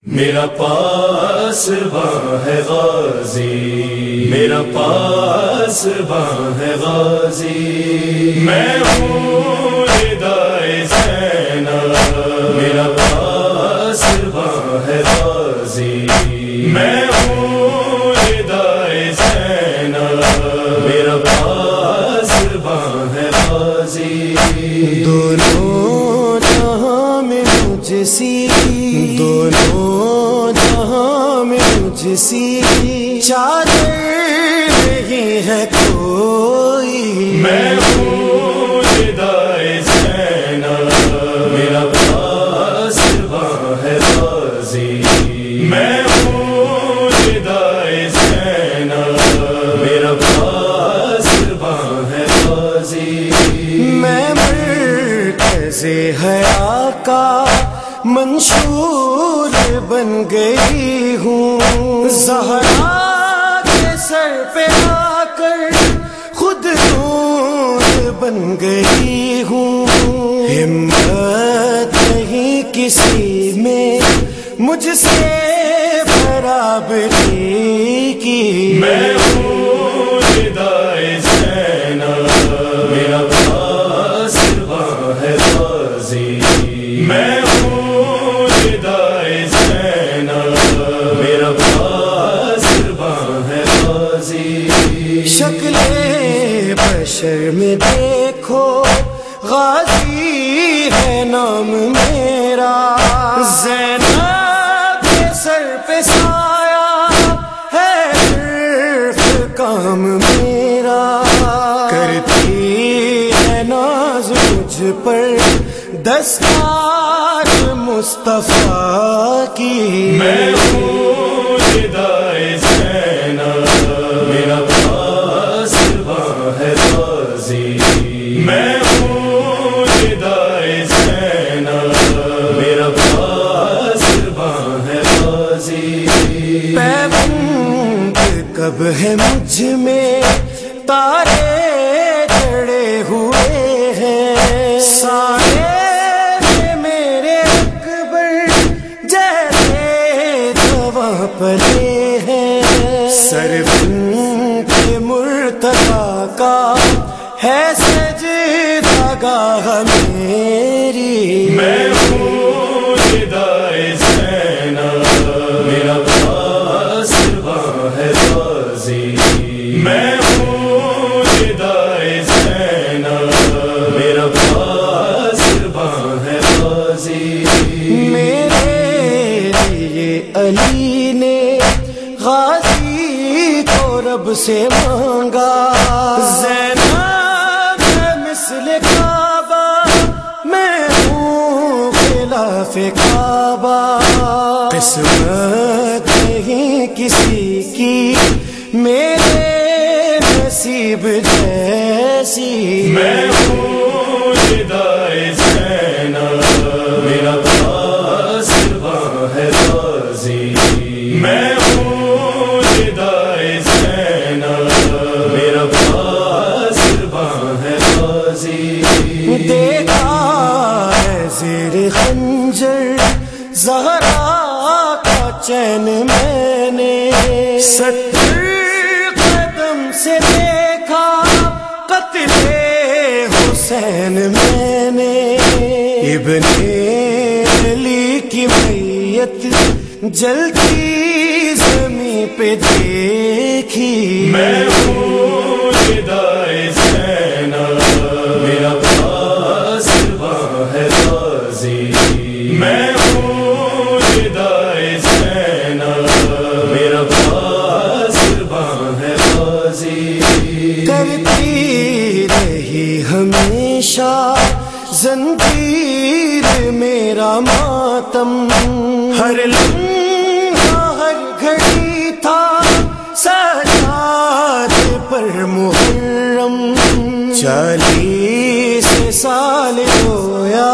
میرا پاسباں ہے غازی، میرا پاسباں ہے غازی، میں ہوں ردائے زینب، میرا پاسباں ہے غازی، میں ہوں ردائے زینب، میرا پاسباں ہے غازی۔ دونوں جہاں میں مجھ سی، دونوں جہاں میں مجھ سی چادر نہیں ہے کوئی، میں ہوں ردائے زینب، میرا پاسباں ہے غازی، میں ہوں ردائے زینب، میرا پاسباں ہے غازی۔ میں مرکز حیا کا منشور بن گئی ہوں، زہرا کے سر پہ آ کر خود نور بن گئی ہوں، ہمت نہیں کسی میں مجھ سے برابری کی، میں ہوں ردائے زینب، میرا پاسباں ہے غازی، میں ہوں ردائے زینب، میرا پاسباں ہے غازی۔ شکل بشر میں دیکھو غازی ہے نام میرا، زینب کے سر پہ سایہ ہے صرف کام میرا، کرتی ہے ناز مجھ پر دستار مصطفیٰ کی، میں ہوں ردائے زینب، میرا پاسباں ہے غازی، میں ہوں ردائے زینب، میرا پاسباں ہے غازی۔ پیوند کب ہے مجھ میں تارے جڑے ہوئے ہیں، سارے میرے اکبر جیسے جواں پلے ہیں، سر بن کے مرتضیٰ کا ہے سجدہ گاہ میری، میں ہوں ردائے زینب، میرا پاسباں ہے غازی، میں ہوں ردائے زینب، میرا پاسباں ہے غازی۔ میرے لیے علی نے غازی کو رب سے مانگا، زینب مثل کعبہ میں ہوں خلاف کعبہ، قسمت نہیں کسی کی میرے نصیب جیسی، میں ہوں ردائے زینب، میرا پاسباں ہے غازی، میں ہوں ردائے زینب، میرا پاسباں ہے غازی۔ دیکھا ہے زیر خنجر زہرا کا چین میں نے، 70 قدم سے دیکھا قتل حسین میں نے، ابن علی کی میت جلتی زمین پہ دیکھی، میں ہوں ردائے زینب، میرا پاسباں ہے غازی، میں ہوں ردائے زینب، میرا پاسباں ہے غازی۔ کرتی رہی ہمیشہ زنجیر میرا ماتم، ہر لمحہ ہر گھڑی تھا سجاد پر محرم، 40 سال رویا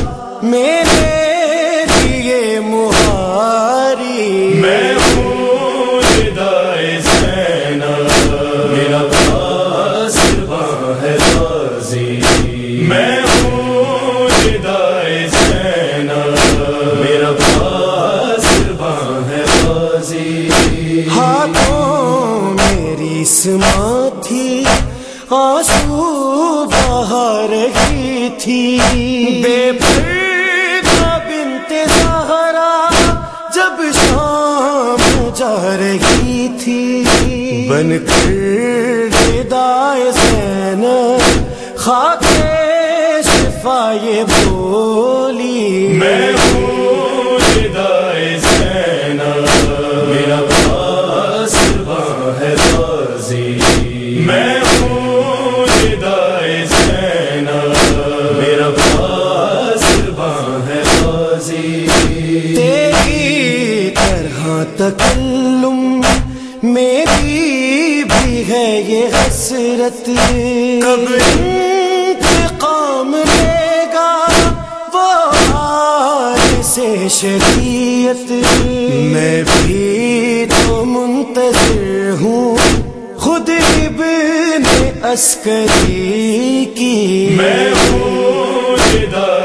میرے لیے مہاری، میں ہوں ردائے زینب، میرا پاسباں ہے غازی، میں ہوں ردائے زینب، میرا پاسباں تھی، بے پردہ بنت زہرا جب شام جا رہی تھی، بن کر ردائے زینب خاک شفا یہ بولی، میں ہوں ردائے زینب میرا پاسباں ہے غازی، میں ہوں ردائے زینب میرا پاسباں ہے غازی، تیری طرح تکلم میری بھی ہے یہ حسرت، کب انتقام لے گا وہ سے شریعت، میں بھی تو منتظر ہوں خود ابن عسکری کی، میں ہوں ردائے